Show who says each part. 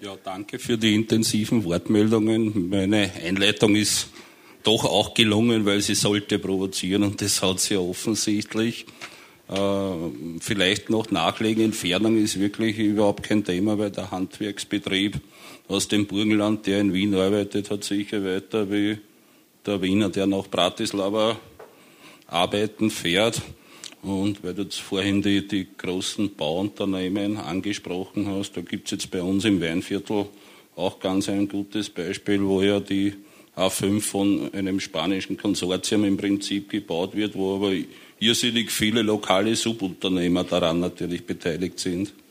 Speaker 1: Ja, danke für die intensiven Wortmeldungen. Meine Einleitung ist doch auch gelungen, weil sie sollte provozieren und das hat sie ja offensichtlich. Vielleicht noch Nachlegen, Entfernung ist wirklich überhaupt kein Thema, weil der Handwerksbetrieb aus dem Burgenland, der in Wien arbeitet, hat sicher weiter wie der Wiener, der nach Bratislava arbeiten fährt. Und weil du jetzt vorhin die großen Bauunternehmen angesprochen hast, da gibt es jetzt bei uns im Weinviertel auch ganz ein gutes Beispiel, wo ja die A5 von einem spanischen Konsortium im Prinzip gebaut wird, wo aber irrsinnig viele lokale Subunternehmer daran natürlich beteiligt sind.